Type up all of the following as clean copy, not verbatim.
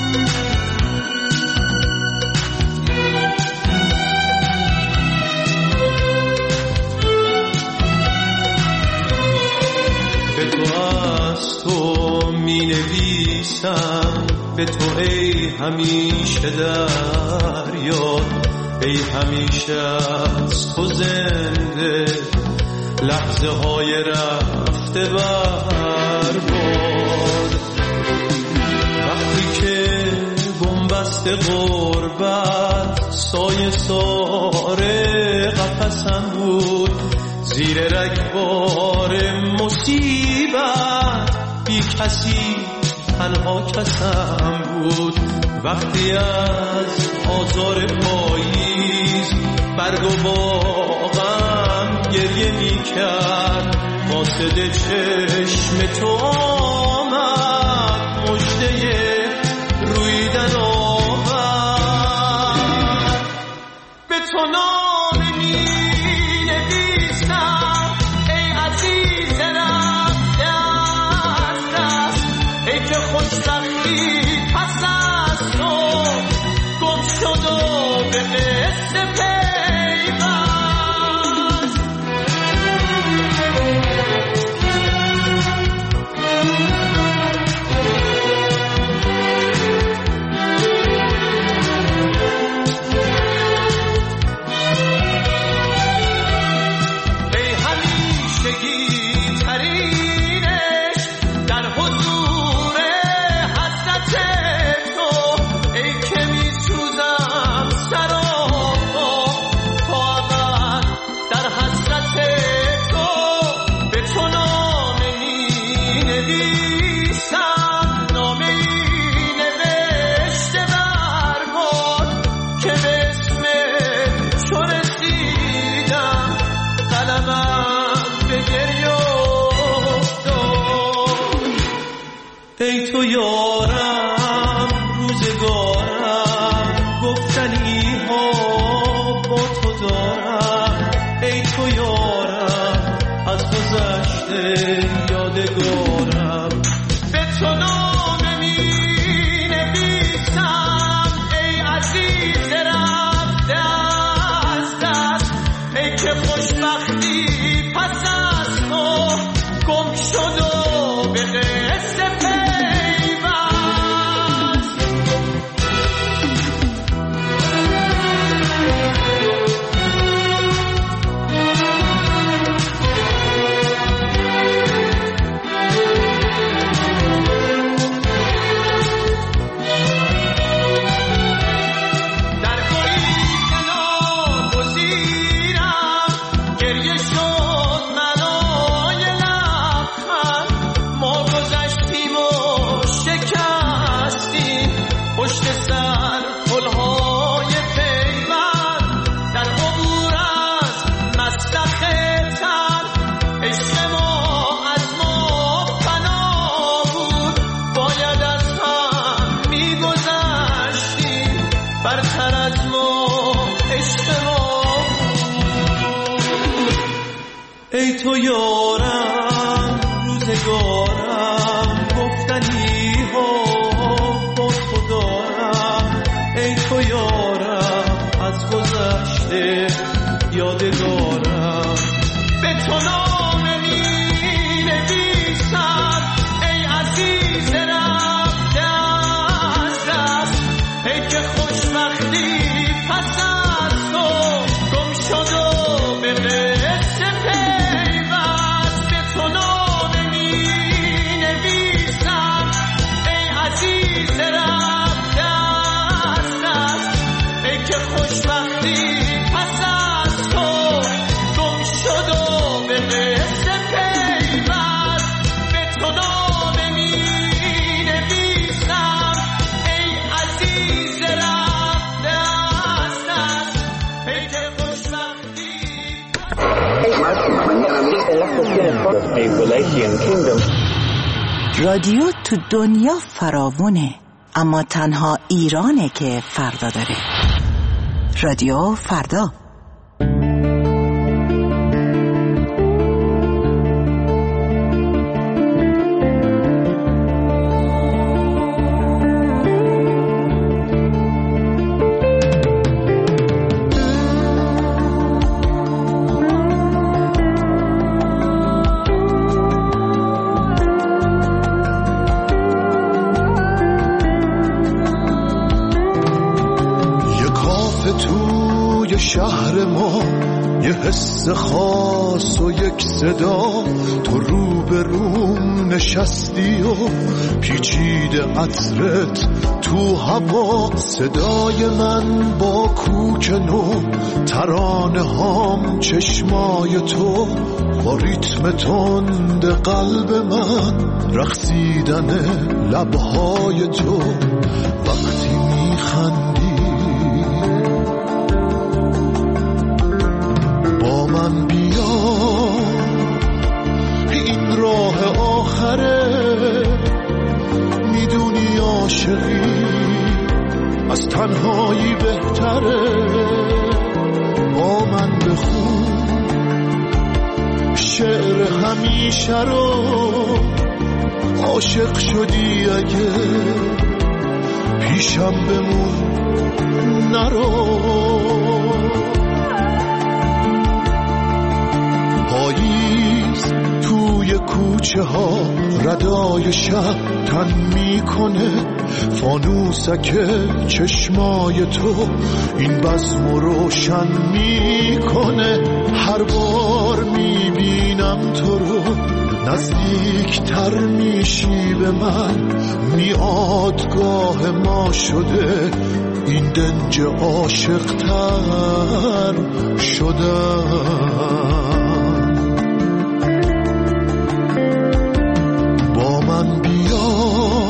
به تو ای همیشه در یاد، ای همیشه از تو زنده لحظه های رفته برباد. وقتی که بنبست غربت سایه ساره قفسم بود، زیر رگبار مصیبت بی کسی تنها کسم بود. وقتی از آزار پاییز برگ و باغم گریه می کرد، قاصد چشم تو آمد مژده رویدن آورد. به تو نامه می نویسم ای عزیز رفته از دست، ای که خوشبختی پس از تو گم شد و به قصه پیوست. ای همیشگی ترینش در حضور حضرت تو، ای که می سوزم سراپا تا ابد در حضرت تو. به تو نامه می نویسم، نامه ای نوشته برباد که به اسم تو رسیدم، قلمم به گریه افتاد. ای تو یارم روزگارم، گفتنی ها با تو دارم. ای تو یارم از گذشته یادگارم. به تو نامه می نویسم ای عزیز رفته از دست، ای که خوشبختی پس از تو گم شد و به قصه پیوست. در گریه ناگزیرم گریه شد منای لبخند، ما گذشتیم و شکستیم پشت سر پلهای پیوند، در عبور از مسلخ تن عشق ما از ما فنا بود. باید از هم میگذشتیم، برتر از ما عشق ما بود. ای تو یارم روزگارم، گفتنی ها با تو دارم. ای تو یارم از گذشته یادگارم. به تو نامه می نویسم ای عزیز رفته از دست، ای که خوشبختی پس از تو گم شد و به قصه پیوست. به تو نامه می نویسم ای عزیز رفته از دست، ای که خوشبختی پس از تو گم شد و به قصه پیوست. به تو نامه می نویسم ای عزیز رفته از دست، ای که خوشبختی رادیو تو دنیا فراوونه، اما تنها ایرانه که فردا داره. رادیو فردا. شهر ما یه حس خاص و یک صدا، تو رو به روم نشستی و پیچیده عطرت تو هوا. صدای من با کوک نو، ترانه هام چشمای تو، با ریتم تند قلب من رقصیدن لبهای تو. وقتی میخندی با من بیا، این راه آخره، میدونی عاشقی از تنهایی بهتره. با من بخون شعر همیشه رو، عاشق شدی اگه پیشم بمون نرو. پاییز توی کوچه ها ردای شب تن میکنه، فانوسک چشمای تو این بزم روشن میکنه. هر بار میبینم تو رو نزدیکتر میشی به من، میادگاه ما شده این دنج عاشق‌تر شدن. با من بیا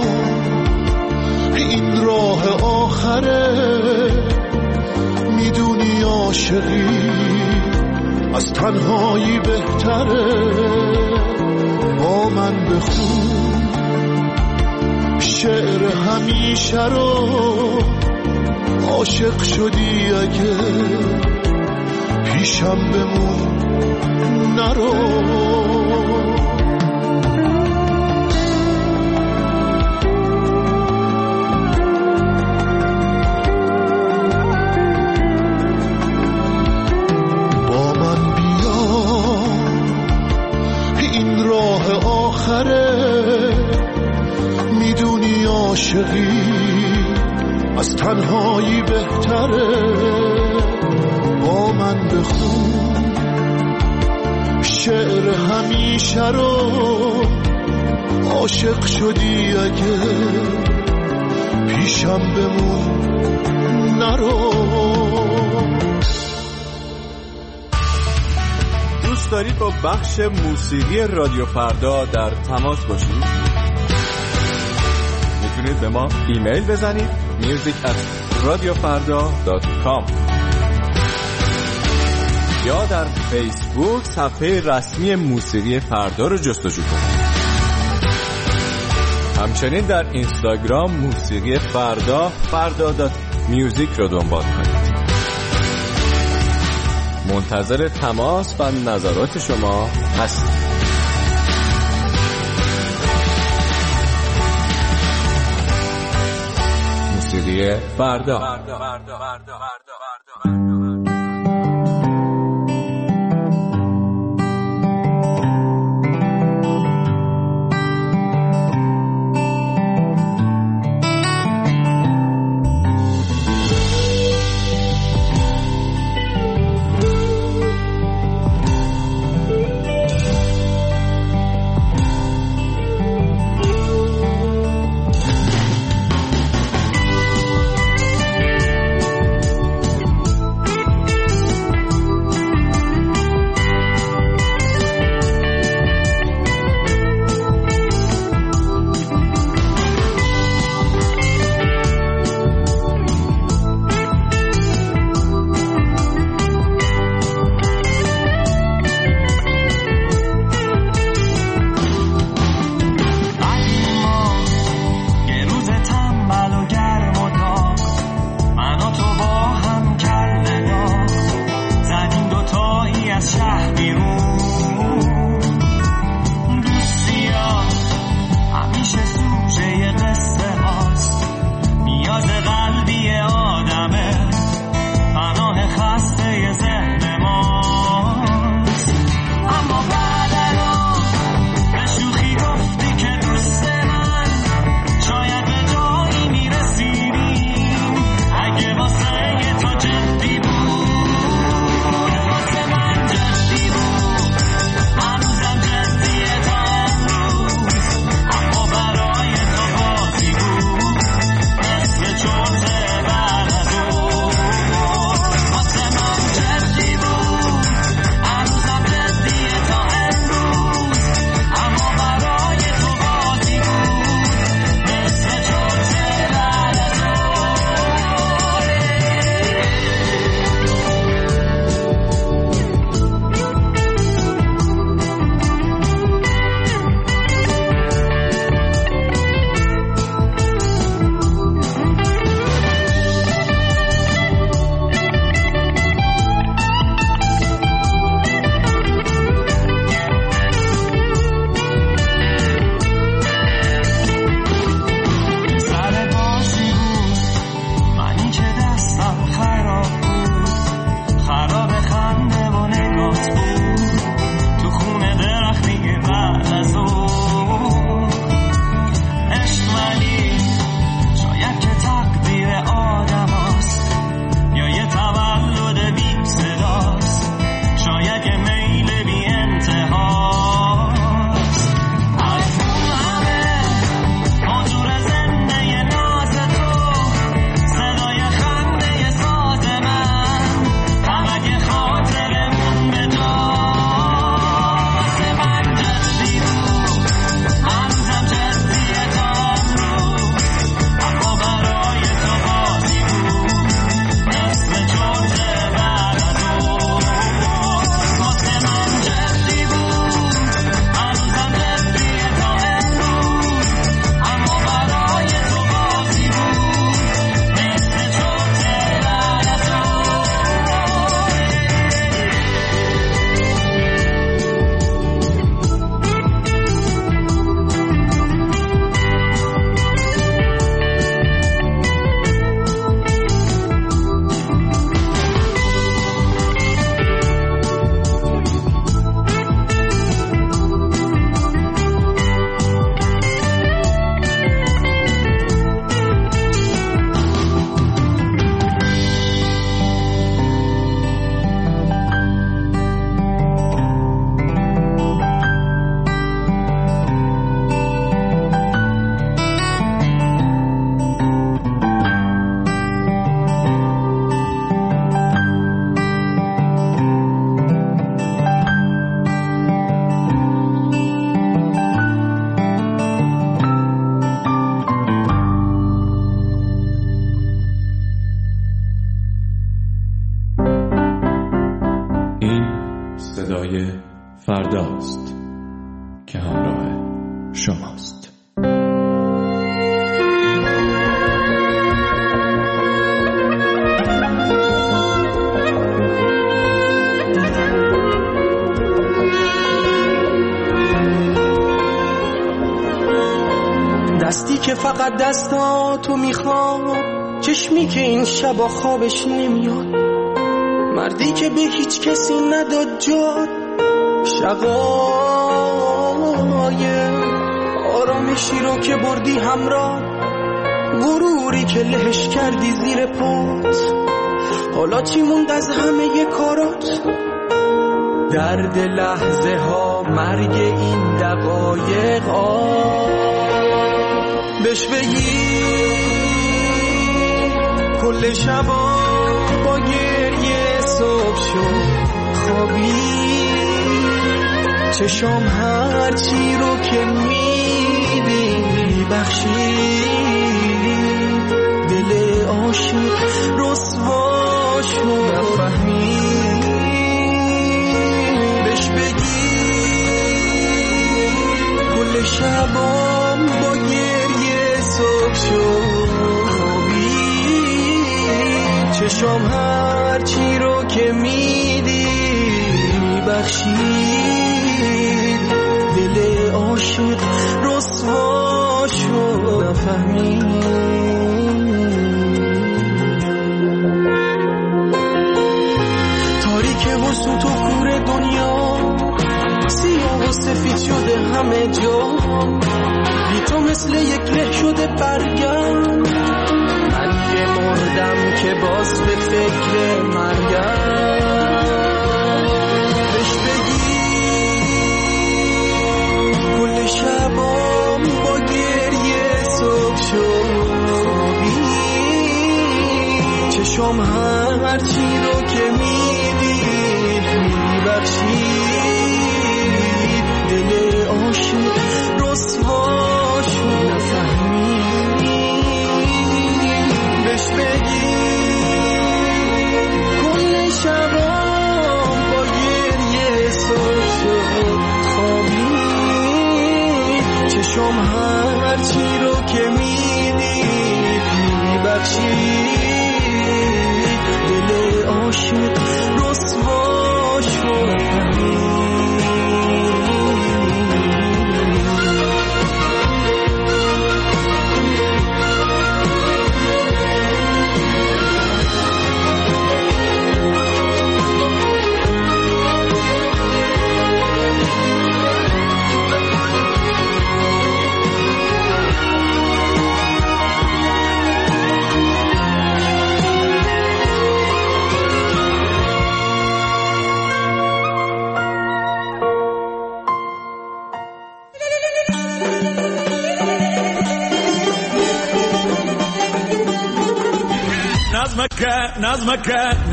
این راه آخره، میدونی عاشقی از تنهایی بهتره. با من بخون شعر همیشه رو، عاشق شدی اگه پیشم بمون نرو. میدونی عاشقی از تنهایی بهتره. با من بخون شعر همیشه رو، عاشق شدی اگه پیشم بمون نرو. دوست دارید با بخش موسیقی رادیو فردا در تماس باشید؟ میتونید به ما ایمیل بزنید music@radiofarda.com یا در فیسبوک صفحه رسمی موسیقی فردا رو جستجو کنید. همچنین در اینستاگرام موسیقی فردا.music رو دنبال کنید. منتظر تماس و نظرات شما هستیم. موسیقی فردا. صدای فرداست که همراه شماست. دستی که فقط دستاتو میخواد، چشمی که این شبا خوابش نمیاد، مردی که به هیچ کسی نداد جاد، شقایق آرامشی رو که بردی همراه، غروری که لهش کردی زیر پات، حالا چی موند از همه کارات؟ درد لحظه ها، مرگ این دقایق، بهش بگی کل شبا با گریه صبح شد خوابی، چشام هرچی رو که میدی بخشی، دل عاشق رسوا شد نفهمی، بهش بگی کل شبا با گریه صبح شد خوابی، چشام هرچی رو که میدی بخشید، دل عاشق رسوا شد نفهمید. تاریک و سوت و کور دنیا، سیاه و سفید شده همه جا، بی تو مثل یک له شده برگم، من که مردم که باز به فکر مرگم، بهش بگی کل شبام با گریه صبح شد خوابی، چشام هرچی رو که میدی میبخشید، دل عاشق رسوا شد نفهمید، بهش بگی کل شبام با گریه صبح شد خوابی، چشام هرچی رو که میدی میبخشید، دل عاشق رسوا شد نظمك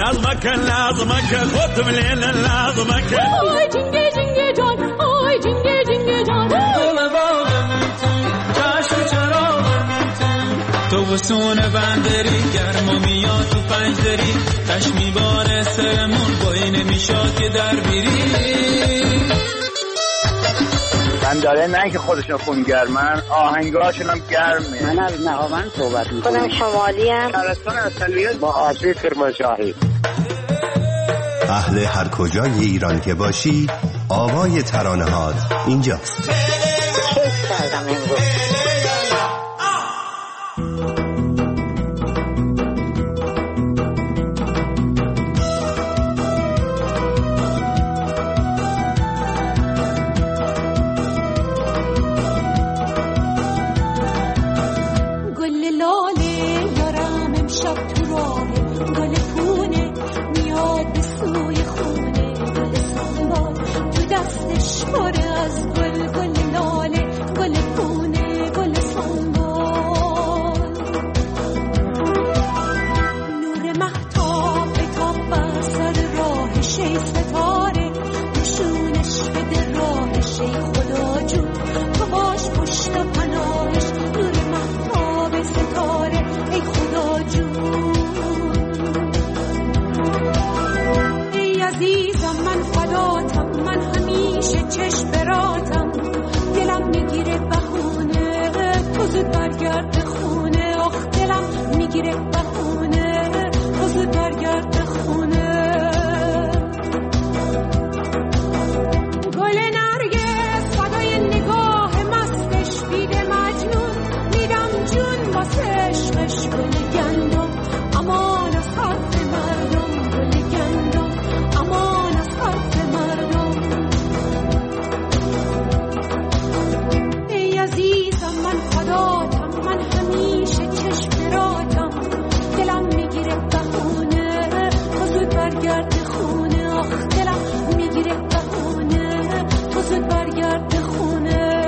خد من هنا نظمك آی جنگه جنگه جان، آی جنگه جنگه جان، دل باغم چشم چراغم تو وسون بندری، گرما میاد تو پنجدری، تش میباره سرمون بایی نمیشاد که در بیری، داره نه که خودشون خونگرمن، آهنگاشون هم گرمه. من از نهاوند صحبت میکنم. خودم شمالی ام. شهرستان اصلیت با آبی کرمانشاهی. اهل هر کجای ایران که باشی، آوای ترانه‌هات اینجاست. کیف کردم امروز. چشم براتم، دلم میگیره بهونه تو زود برگرد خونه. آخ دلم میگیره بهونه تو زود برگرد خونه. گل نرگس فدای نگاه مستش بیده مجنون، میدم جون واسه عشقش. گل گندم امان از حرف مردم، گل گندم امان از حرف مردم. ای عزیزم من فداتم، من همیشه چشم براتم، دلم میگیره بهونه تو زود برگرد خونه. آخ دلم میگیره بهونه تو زود برگرد خونه.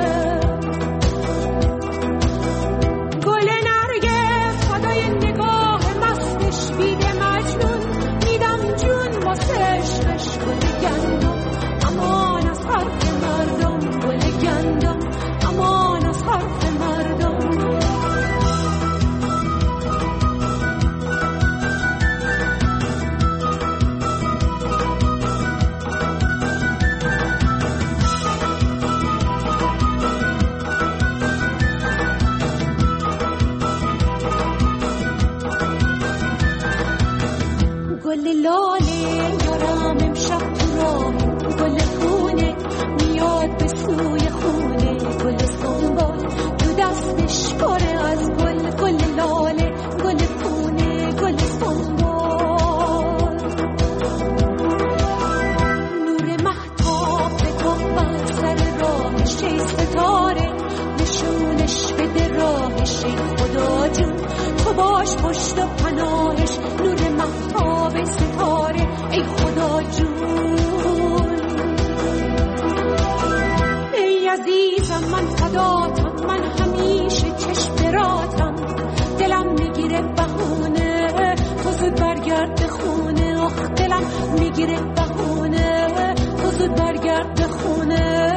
گل نرگس فدای نگاه مستش بیده مجنون، میدم جون واسه عشقش. گل گندم امان از حرف مردم، گل گندم امان از حرف مردم. گل لاله یارم امشب تو راه، گل خونه میاد به سوی خونه. گل سنبال تو دستش پره از گل، گل لاله گل خونه گل سنبال. نور مهتاب بتاب بر سر راهش، ای ستاره نشونش بده راهش. ای خدا جون تو باش پشت و پناهش، نور مهتاب ستاره ای خدا جون. ای عزیزم من فداتم، من همیشه چشم براتم، دلم میگیره بهونه تو زود برگرد خونه. آخ دلم میگیره بهونه تو زود برگرد خونه.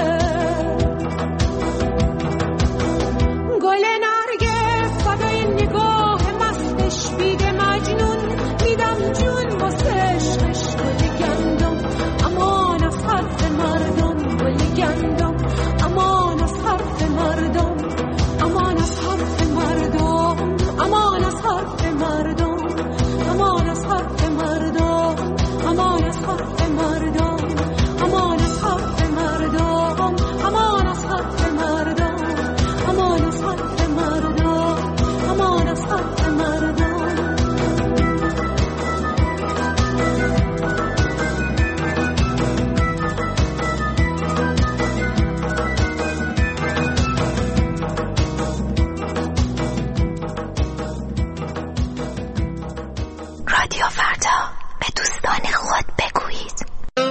گل نرگس فدای نگاه مستش بیده مجنون، میدم جون واسه عشقش. گل گندم امان از حرف مردم، گل گندم امان از حرف مردم، امان از حرف مردم، امان از حرف مردم، امان از حرف مردم، امان از حرف مردم، امان از حرف مردم، امان از حرف مردم، امان از حرف مردم، امان از حرف مردم. رادیو فردا، به دوستان خود بگویید.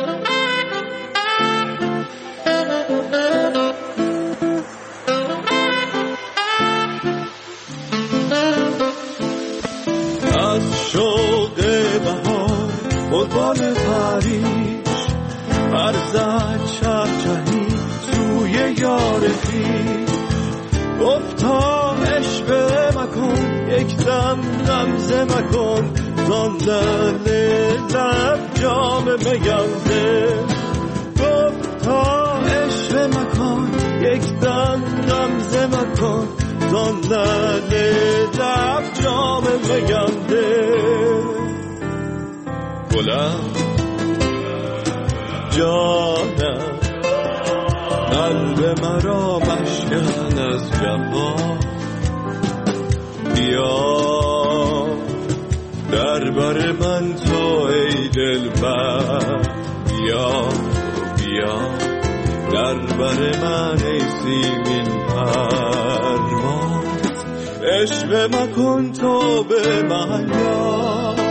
از شوق بهار بلبل پریش، برزد چهچهی سوی یار خویش. گفتا عشق مکن یک دم غمزه مکن، زان لب جام میانده. گفتا عشق مکن یک دم غمزه مکن، زان لب جام میانده. گلم جانم قلب مرا مشکن از جهان، بیا در بر من تو ای دلبر. بیا بیا در بر من ای سیمین پرواز، عشق مکن تو به من یار.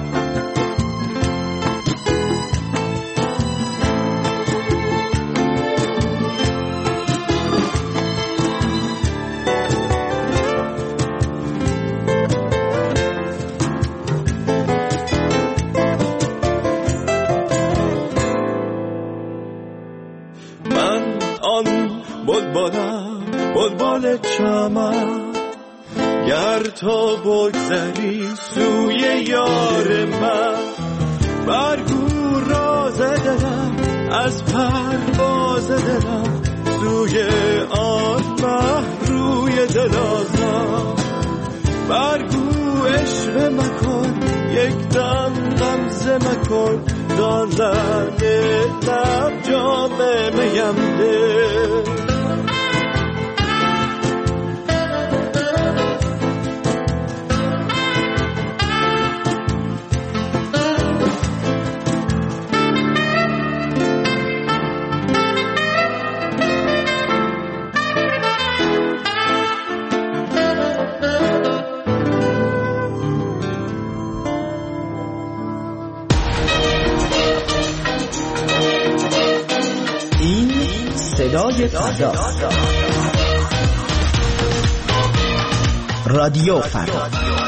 بلبل چمن، گر تو بگذری سوی یار من، برگو راز دلم از پرواز دلم سوی آن مه روی دلازم. برگو عشق مکن یک دم غمزه مکن، دادن لب جام میم ده. صدای فردا، رادیو فردا.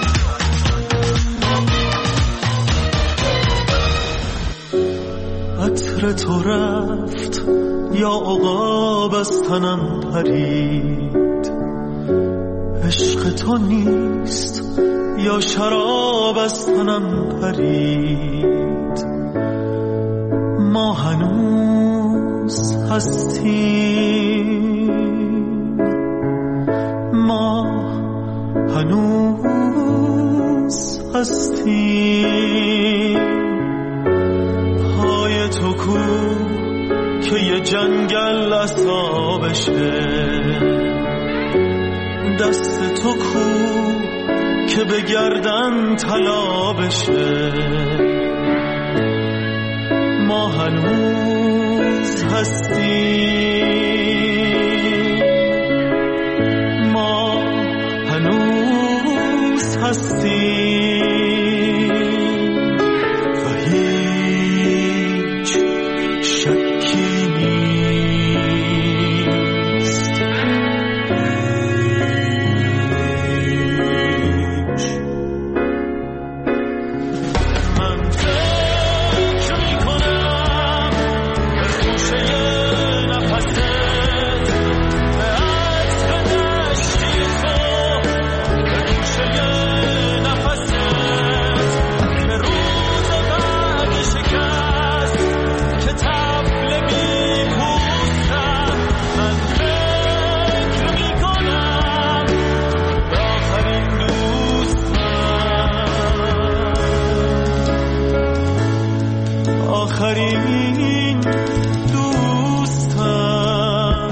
عطر تو رفت یا عقاب از تنم پرید، عشق تو نیست یا شراب از تنم پرید. ما هنوز هستیم، ما هنوز هستیم. های تو کو که یه جنگل عصا بشه، دست تو کو که به گردن طلا بشه. ما هنوز هستیم، ما هنوز هستیم و هیچ شکی نیست. من فکر میکنم به خوشه نفست، به عطر دشتی تو، به گوشه نفست، به روز بعد شکست که طفل بی پوستم. من فکر میکنم به آخرین دوستم، آخرین دوستم.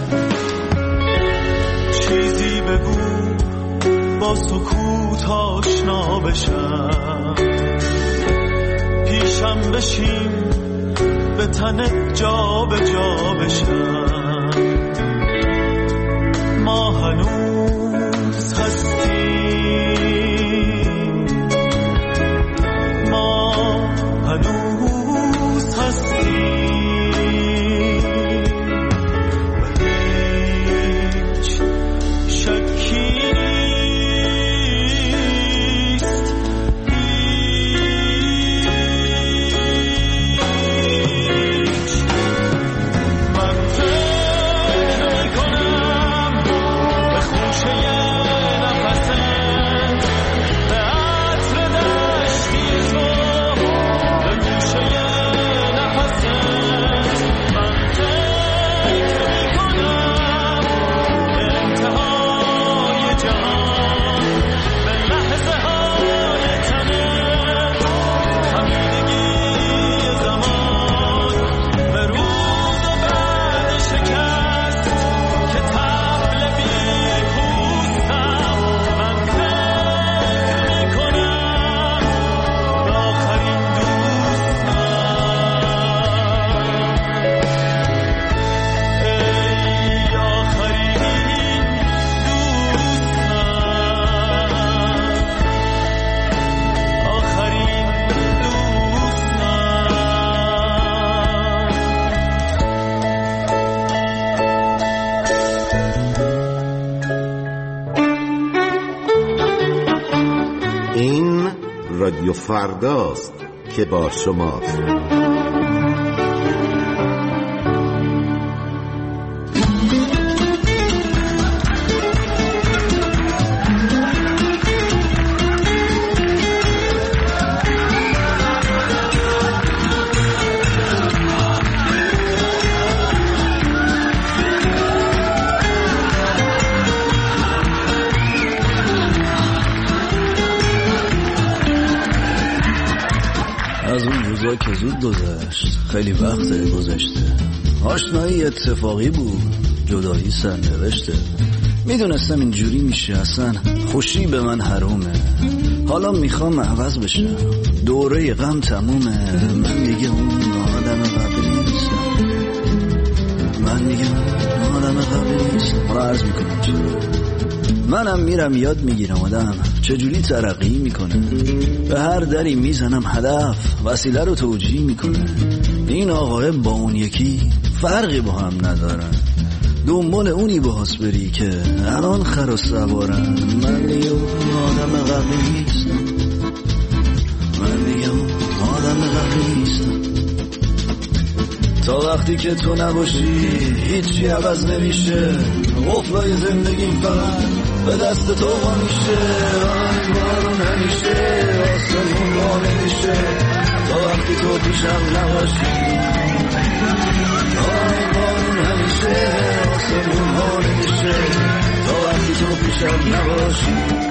چیزی بگو با سکوت آشنا بشم، پیشم بشین به تنت جا به جا بشم. ما هنوز هستیم، ما هنوز هستیم و هیچ شکی نیست. هیچ. من فکر میکنم به خوشه نفست، به عطر دشتی تو، به گوشه نفست. من فکر میکنم به انتهای جهان، به لحظه های تنت، خمیدگی زمان، به روز بعد شکست که طفل بی پوستم. من فکر میکنم به آخرین دوستم، ای آخرین دوستم، آخرین دوستم. این رادیو فرداست که با شماست. از اون روزا که زود گذشت، خیلی وقت گذشته. آشنایی اتفاقی بود، جدایی سرنوشته. میدونستم اینجوری میشه، اصلا خوشی به من حرومه. حالا میخوام عوض بشم، دوره غم تمومه. من دیگه اون آدم قبلی نیستم، من دیگه اون آدم قبلی نیستم. حالا عرض میکنم چی؟ منم میرم یاد میگیرم آدم چجوری ترقی میکنه. به هر دری میزنم هدف وسیله رو توجیه میکنه. این آقای با اون یکی فرقی با هم ندارن، دنبال اونی باهاس بری که الان خر و سوارن. من دیگه اون آدم قبلی نیستم، من دیگه اون آدم قبلی نیستم. تا وقتی که تو نباشی هیچی عوض نمیشه. قفلای زندگیم فقط به دست تو ها میشه. بارون همیشه آسمون ها نمیشه. تا وقتی تو پیشم نباشی بارون همیشه آسمون ها نمیشه. تا وقتی تو پیشم نباشی.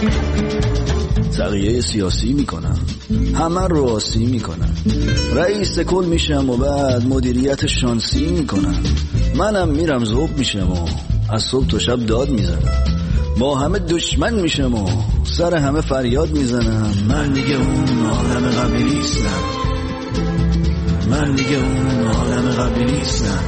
تغییه سیاسی میکنم، همه رو آسی میکنم. رئیس کل میشم و بعد مدیریت شانسی میکنم. منم میرم ذوب میشم و از صبح تا شب داد میزنم. با همه دشمن میشم و سر همه فریاد میزنم. من دیگه اون آدم قبلی نیستم، من دیگه اون آدم قبلی نیستم.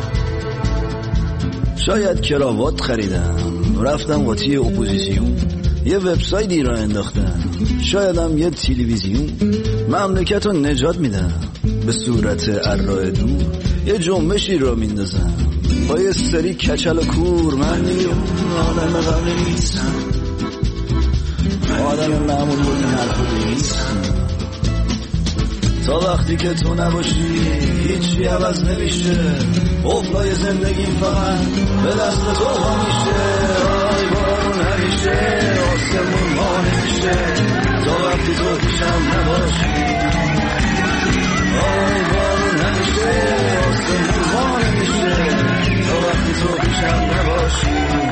شاید کراوات خریدم، رفتم قاطی اپوزیسیون، یه وبسایتی را انداختم. شایدم یه تلویزیون مملکت رو نجات میدم. به صورت ارائه دور یه جنبشی را میندازم با یه سری کچل و کور. من دیگه آدم قبلی نیستم، آدم معمول بودی نرخوده نیستم. تا وقتی که تو نباشی هیچی عوض نمیشه. قفلای زندگیم فقط به دست تو ها میشه. آی بارون همیشه آسمون ها نمیشه. تا وقتی تو پیشم نباشی. آی بارون همیشه آسمون ها نمیشه. تا وقتی تو پیشم نباشی.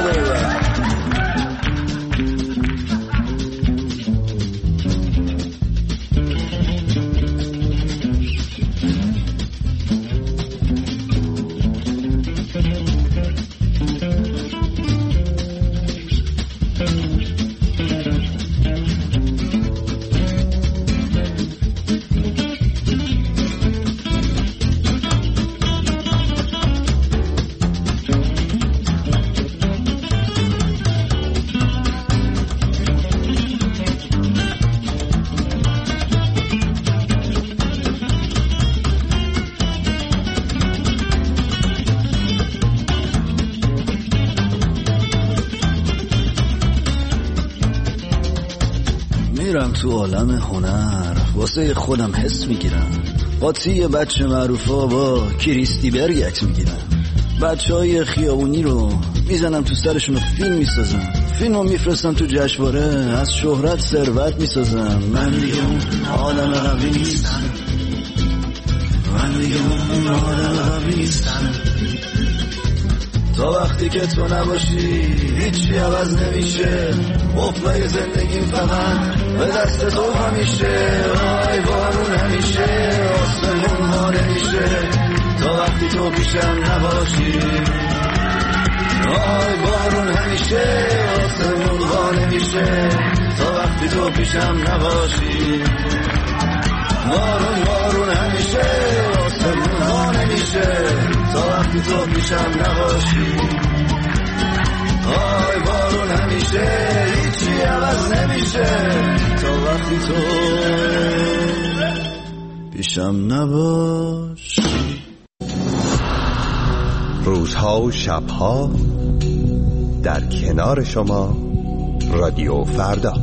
میرم تو عالم هنر، واسه خودم حس میگیرم. قاطی بچه معروفا با کریستی برگ عکس میگیرم. بچه های خیابونی رو میزنم تو سرشون و فیلم میسازم. فیلمو میفرستم تو جشنواره، از شهرت ثروت میسازم. من دیگه اون آدم قبلی نیستم، من دیگه اون آدم قبلی نیستم. تا وقتی که تو نباشی هیچی عوض نمیشه. قفلای زندگیم فقط به دست تو همیشه. آی بارون همیشه آسمون ها نمیشه. تا وقتی تو پیشم نباشی. آی بارون همیشه آسمون ها نمیشه. تا وقتی تو پیشم نباشی. بارون همیشه آسمون ها نمیشه. تا وقتی تو پیشم نباشی. آی بارون همیشه هیچی عوض نمیشه. تا وقتی تو پیشم نباشی. روزها و شبها در کنار شما رادیو فردا.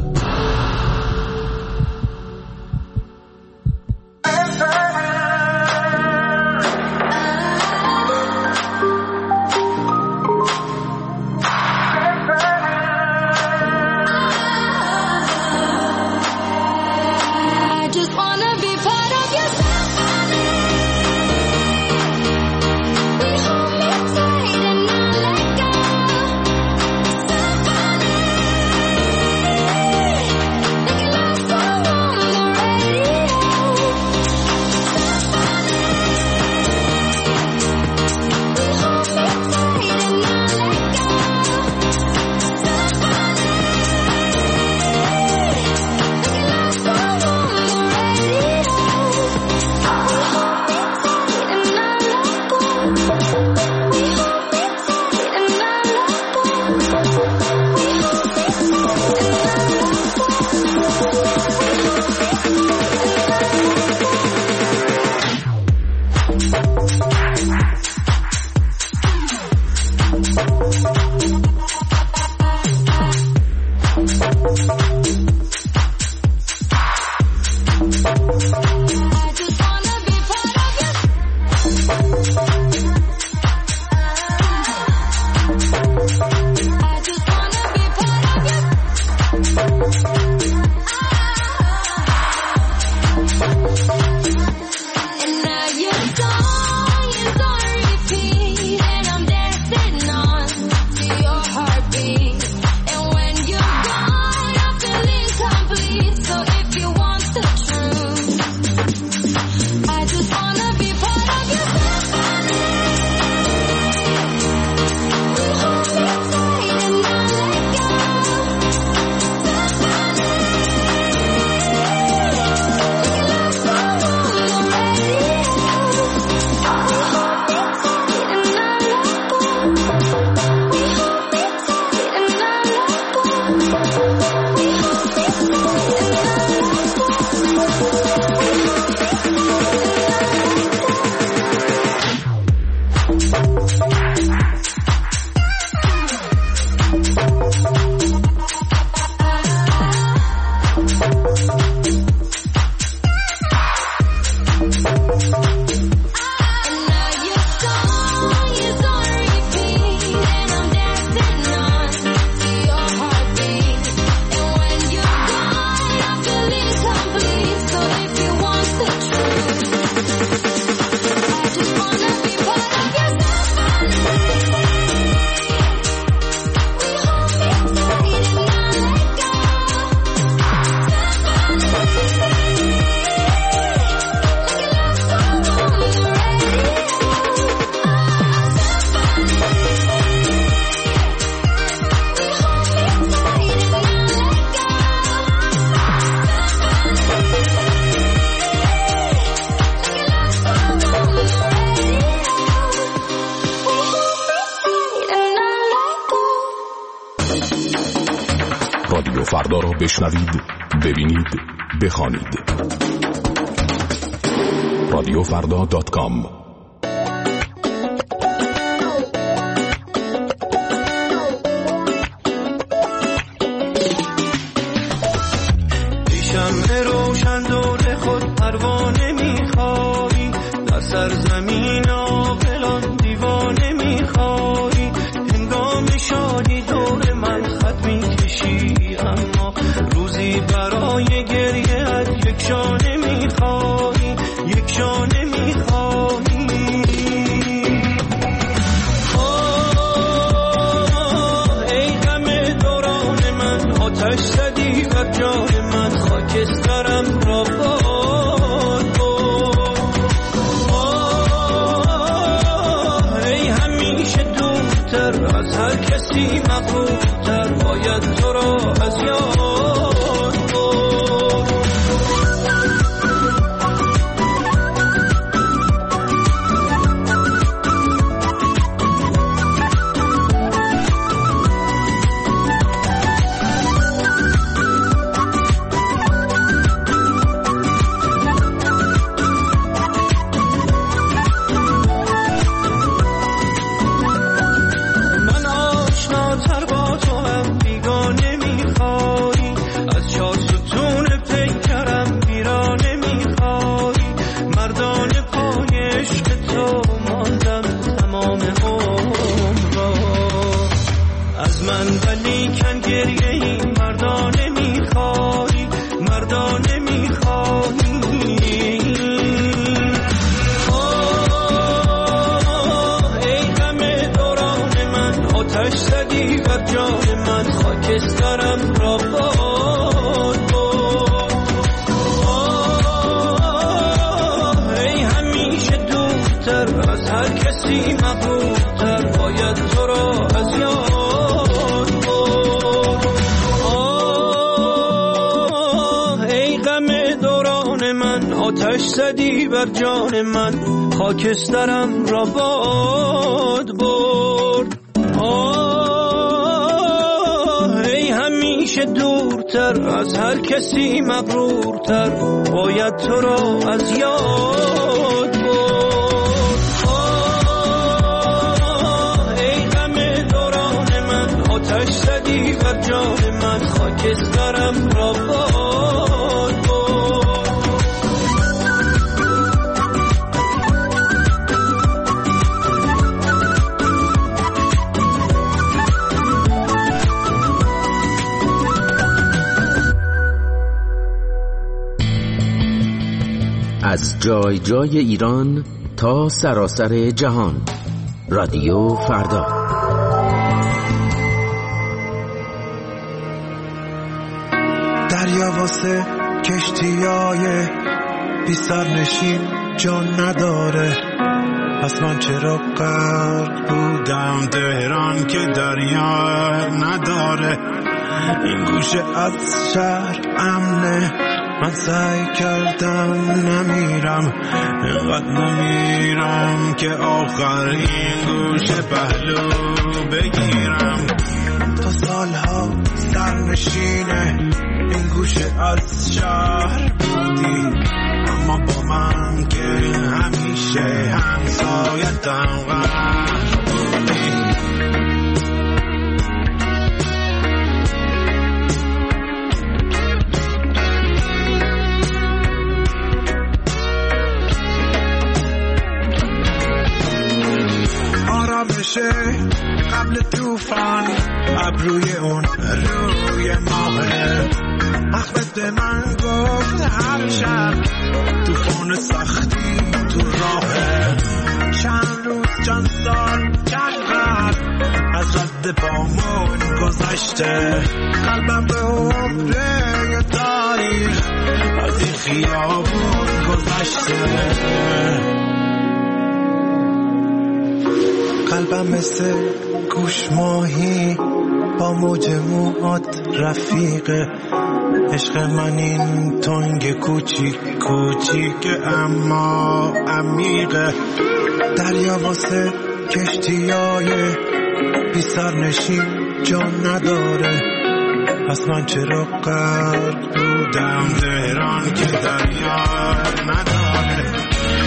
بشنوید، ببینید، بخوانید. رادیوفردا.com. شمع روشن دور خود پروانه میخوایی، در سرزمین عاقلان دیوانه میخوایی، هنگام شادی دور من خط میکشی، اما روزی برای گریه یک شانه میخوایی، یک شانه میخوایی. ای غم دوران من، آتش زدی بر جان من، خاکسترم را باد باد. ای همیشه دورتر از هر کسی مغرورتر، باید تو را از یاد زدی بر جان من، خاکسترم را باد برد. ای همیشه دورتر از هر کسی مغرورتر، باید تو را از یاد برد. ای غم دوران من، آتش زدی بر جان من، خاکسترم را باد برد. از جای جای ایران تا سراسر جهان، رادیو فردا. دریا واسه کشتیای بی سرنشین جان نداره، پس من چرا غرق بودم تهران که دریا نداره. این گوشه از شهر امنه، من سعی کردم نمیرم، اینقدر نمیرم که آخرین گوشه پهلو بگیرم. تا سالها سرنشینه این گوشه از شهر بودی، اما با من که همیشه همسایتم غرق بودی. آرامشه قبل طوفان، ابروی اون روی ماهه، احمد من گفت هر شب طوفان سختی تو راهه. چند روز چند سال چند وقت از رد پامون گذشته، قلبم به عمره تاریخ از این خیابون گذشته. قلبم مثل گوش ماهی با موج موهات رفیقه، عشق من این تنگ کوچیک کوچیک اما عمیقه. دریا واسه کشتیای بی سرنشین جان نداره، پس من چرا غرق بودم تهران که دریا نداره.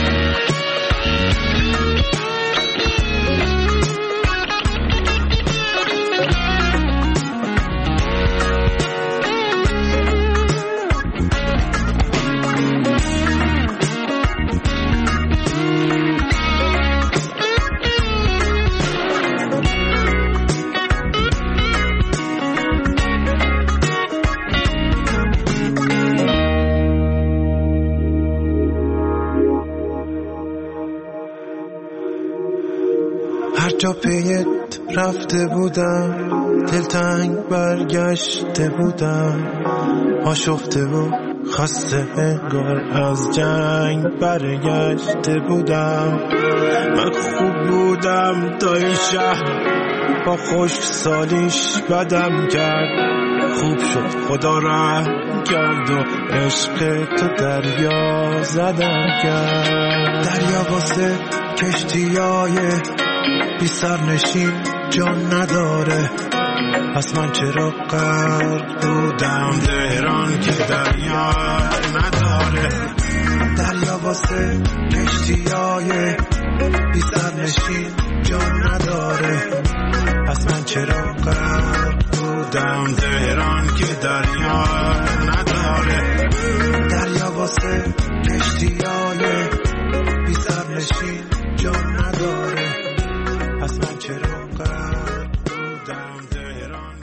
جا پیت رفته بودم دلتنگ برگشته بودم آشفته و خسته انگار از جنگ برگشته بودم. من خوب بودم تا این شهر با خشک سالیش بدم کرد. خوب شد خدا رحم کرد و عشق تو دریا زدم کرد. دریا واسه کشتیای بی سرنشین جان نداره. پس من چرا غرق بودم تهران که دریا نداره. دریا واسه کشتیای بی سرنشین جان نداره. پس من چرا غرق بودم تهران که دریا نداره. دریا واسه کشتیای بی سرنشین جان نداره. پس من چرا غرق بودم تهران.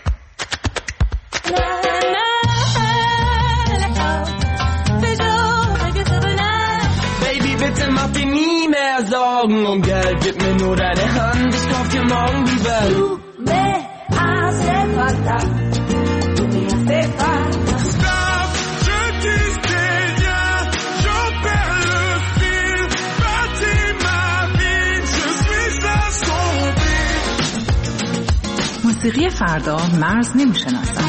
Baby, bitte mach dir nie mehr Sorgen um Geld. Gib mir nur deine Hand, ich kauf dir morgen die Welt. Du me hace falta, du me hace falta. Stop, je dis rien, je perds le fil. Bâtis ma vie, je suis assombri. موسیقی فردا مرز نمیشناسد.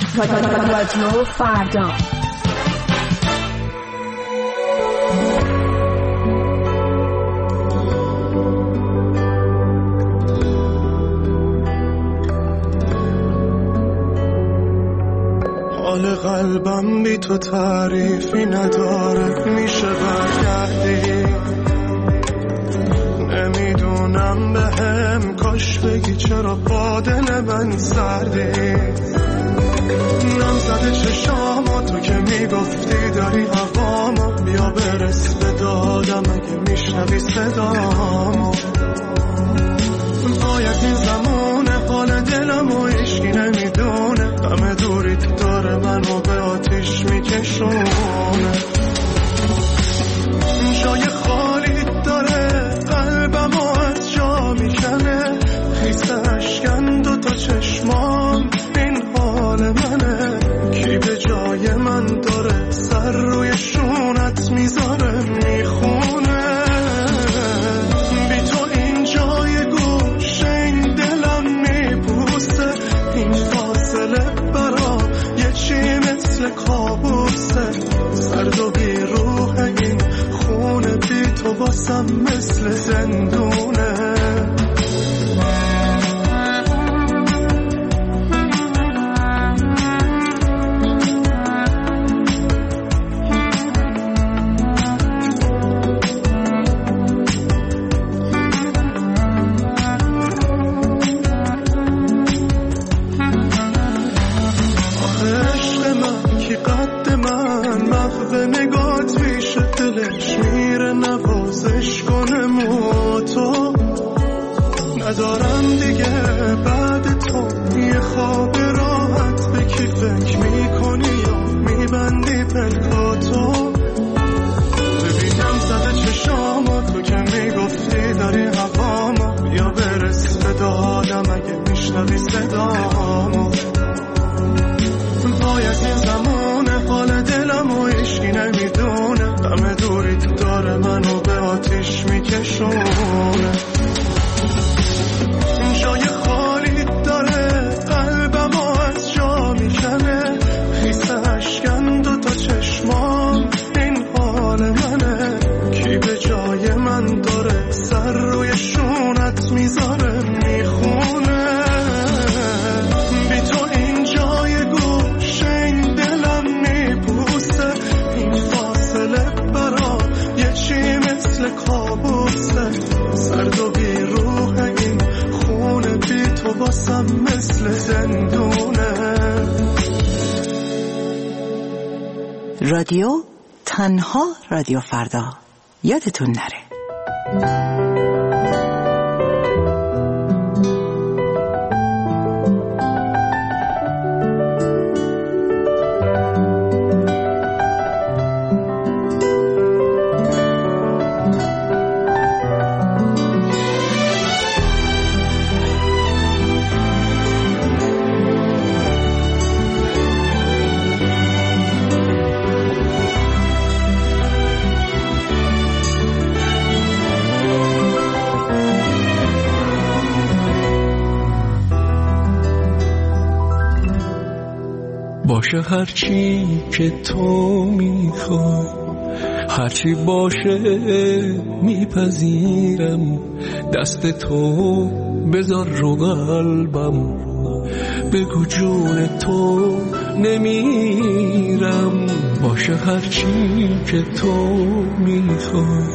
رادیو فردا. حال قلبم بی تو تعریفی نداره، میشه برگردی؟ نمیدونم بهم کاش بگی چرا با دل من سردی. نم زده چشامو تو که میگفتی داری هوامو، بیا برس به دادم اگه میشنوی صدامو. باید این زمونه حال دلمو هیچکی نمیدونه، همه دوریت داره منو به آتیش میکشونه. جای خالی داره قلبمو از جا میکنه، خیس اشکن دوتا چشمام این حال منه. کی به جای من داره سر روی شونت میذاره میخونه. بی تو این جای گوشه این دلم میبوسه، این فاصله برا یه چی مثل کابوسه. سرد و بی روح این خونه بی تو واسم مثل زندونه. ندارم دیگه بعد تو یه خواب راحت، به کی فکر میکنی یا میبندی پلکاتو. ببینم زده چشامو تو که میگفتی داری هوامو، بیا برس به دادم اگه میشنوی صدامو. باید این زمونه حال دلمو هیچکی نمیدونه، همه دوریت داره منو به آتیش میکشونه. جای خالی داره قلبمو از جا میکنه، خیس اشکن دوتا چشمام این حال منه. کی به جای من داره سر روی شونت میذاره میخونه. بی تو این جای گوشه این دلم میبوسه، این فاصله برا یه چی مثل کابوسه. سرد و بی روح این خونه بی تو واسم مثل زندونه. رادیو تنها رادیو فردا، یادتون نره. باشه هرچی که تو میخوای، هرچی باشه میپذیرم. دست تو بذار رو قلبم، بگو جون تو نمیرم. باشه هرچی که تو میخوای.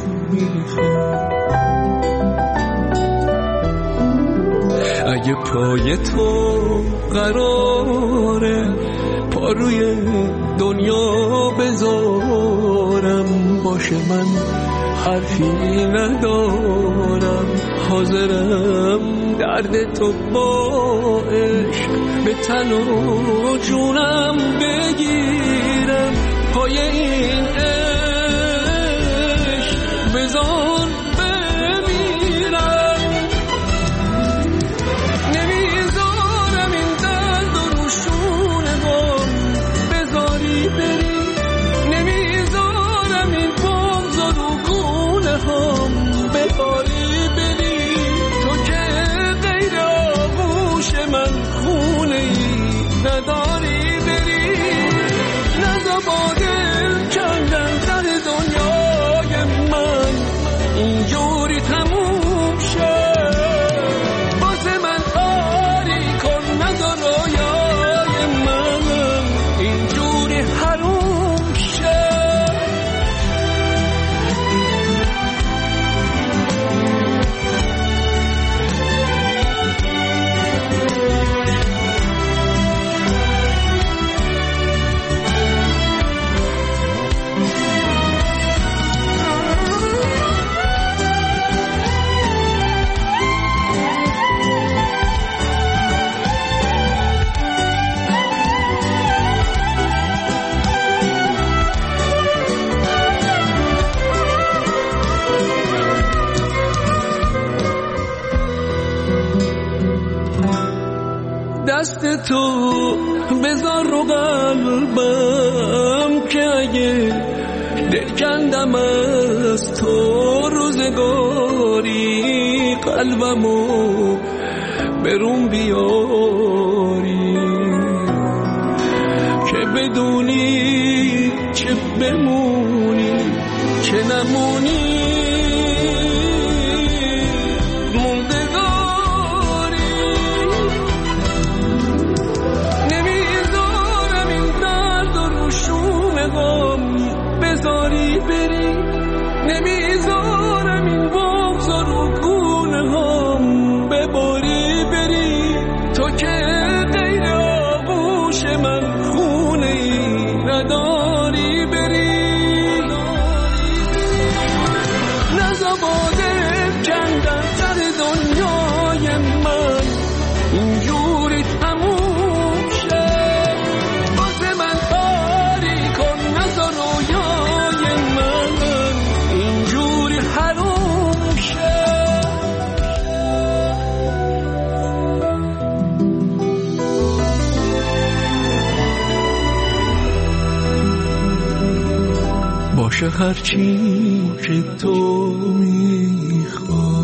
اگه پای تو قراره پا روی دنیا بذارم، باشه من حرفی ندارم، حاضرم درد تو با عشق به تن و جونم بگیرم. پای این عشق بذار بمیرم. نمیذارم این درد و روشونه هم بذاری بری، نمیذارم این بغض و رو گونه هم بخوری بری. تو که غیر آغوش من خونه ای نداری بری. تو بذار رو قلبم که اگه دل کندم از تو روزگاری قلبمو برون بیاری که بدونی چه بمونی چه نمونی موندگاری. نمیذارم این درد و روشون غم بذاری بری، نمیذارم این بغض و رکون هم بباری بری. تو که غیر آغوش من خونه ای نداری بری. نزباده کندن سر دنیای من اینجوری تموم شه. واسه من کاری کن نذار رویای من اینجوری حروم شه. باشه هرچی که تو میخوای.